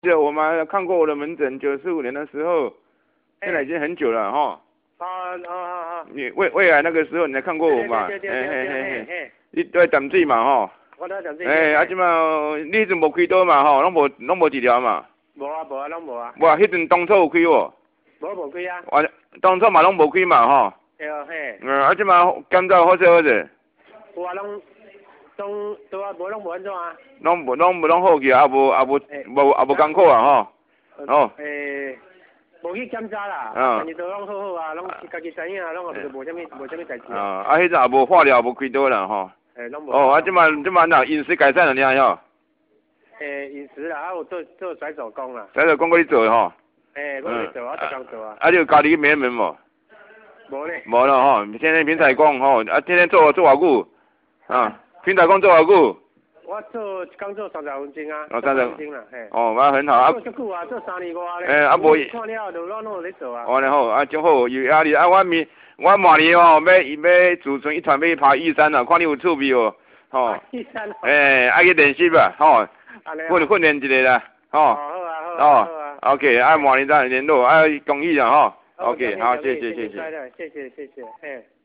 记得我们看过我的门诊，95年的时候，现在已经很久了哈。你未来那个时候你来看过我嘛？嘿。你都在淡水嘛吼？ 我都在淡水。 即马你迄阵无开刀嘛吼？拢无治疗嘛？ 无啊，拢无啊。 无啊，迄阵当初有开无？ 无开啊。 当初嘛拢无开嘛吼？ 嘿。 即马检查好势。 有啊，拢无安怎啊？ 拢好去啊，无艰苦啊吼。哦。 无去检查啦，但是都拢好啊，拢家己知影啊，拢也无啥物代志。 迄阵也无化疗，无开刀啦吼。 拢无。 即马哪饮食改善了尔吼？ 饮食啦，有做甩手工啦。 甩手工你做吼？ 我会做，我逐工做啊。 你有家己去门无？ 无咧。 无了吼，天天平采工吼，天天做偌久？平采工做偌久？ 我刚做30分钟啊 ，30分钟啦，嘿。 那很好。 做足久啊，做3年外咧。 无。 看了就拢有咧做啊。 好，真好，有压力。我明年要自存一团要爬玉山啦，看你有趣味无？吼。 玉山。 爱去练习吧，吼。训练一下啦，吼。 好啊。 OK，明年再联络，恭喜啊，吼。OK，好，谢谢。 谢谢，嘿。